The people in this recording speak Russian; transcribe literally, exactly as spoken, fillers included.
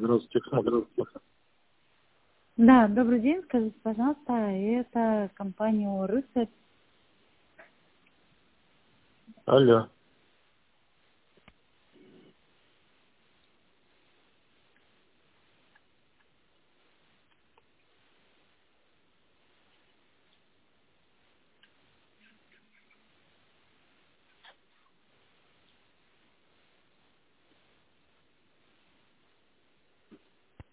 Здравствуйте. Здравствуйте. Да, добрый день, скажите, пожалуйста, это компания «Рыцарь». Алло.